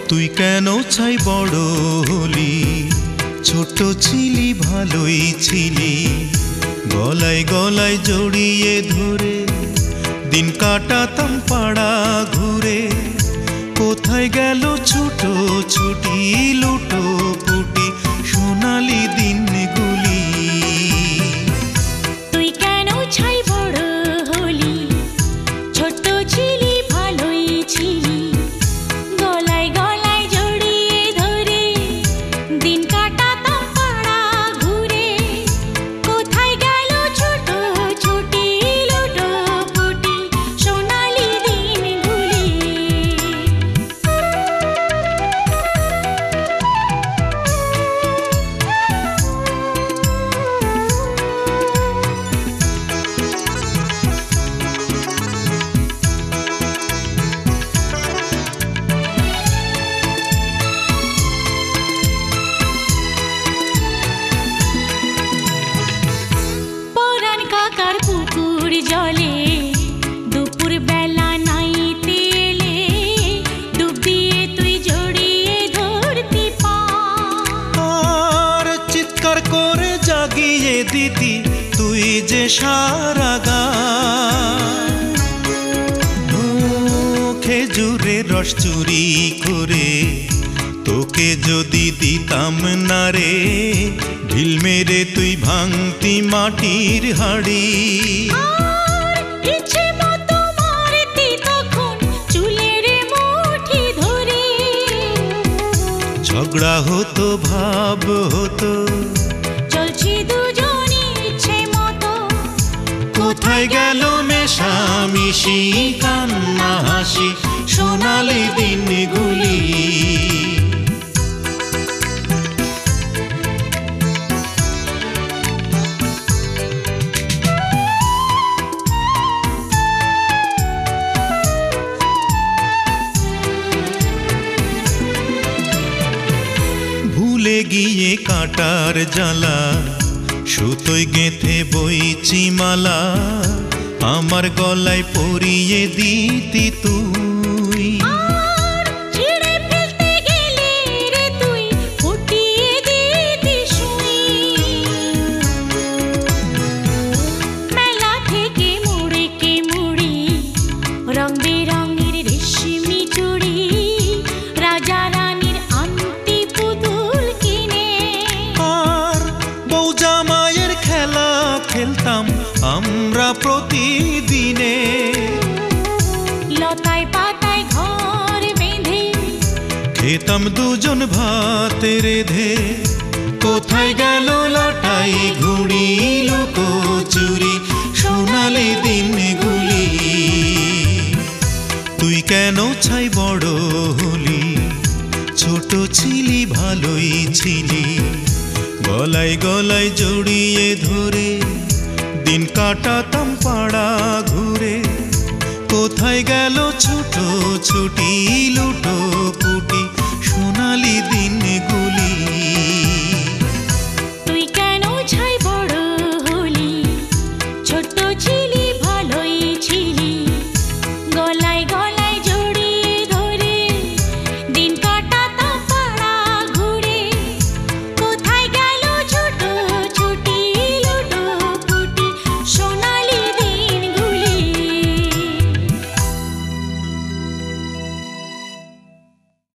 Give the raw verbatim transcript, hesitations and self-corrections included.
তুই কেন চাই বড় হলি, ছোট ছিলি ভালোই ছিলি, গলায় গলায় জড়িয়ে ধরে দিন কাটাতাম পাড়া ঘুরে। কোথায় গেল ছোট ছুটি লুটো পুটি সোনালি দিনগুলি। তুই কেন ছাই বড় হলি, ছোট ছিলি ভালোই ছিলি, গলায় গলায় জড়িয়ে ধরে দিন কাটাতাম পাড়া ঘুরে। কোথায় গেল ছোট ছুটি লুটো পুটি সোনালি দিনগুলি। পরাণ কাকার পুকুর জলে দুপুর বেলা নাইতে এলে, ডুব দিয়ে তুই জড়িয়ে ধরতি পা। আর চিৎকার করে জাগিয়ে দিতি তুই যে সারা গান। ও খেজুরের রস চুরি করে তোকে যদি দিতাম না রে, ঢিল মেরে তুই ভাঙতি মাটির হাড়ি। আর ইচ্ছে মতো মারতি তখন চুলের মুঠি ধরে। ঝগড়া হতো ভাব হতো, চলছি দুজন ইচ্ছে মতো। কোথায় গেল মেশামিশি কান্না হাসি সোনালি দিনগুলি। ভুলে গিয়ে কাটার জ্বালা সুতোয় গেঁথে বইছি মালা, আমার গলায় পরিয়ে দিতি তুই। আর ছিঁড়ে ফেলতে গেলে রে তুই ফুটিয়ে দিতি সুই। মেলা থেকে মুড়িকে মুড়ি রং বেরঙের রেশমি চুড়ি, রাজা রানীর আংটি পুতুল কিনে। আর বউ জামাইয়ের খেলা খেলতাম আমরা প্রতিদিনে। লতায় পাতায় ঘর বেঁধে খেতাম দুজন ভাত রেধে। কোথায় গেল লটাই ঘুড়ি লুকোচুরি সোনালি দিনগুলি। তুই কেন ছাই বড় হলি, ছোট ছিলি ভালোই ছিলি, গলায় গলায় জড়িয়ে ধরে দিন কাটাতাম পাড়া ঘুরে। কোথায় গেল ছোট ছুটি লুটো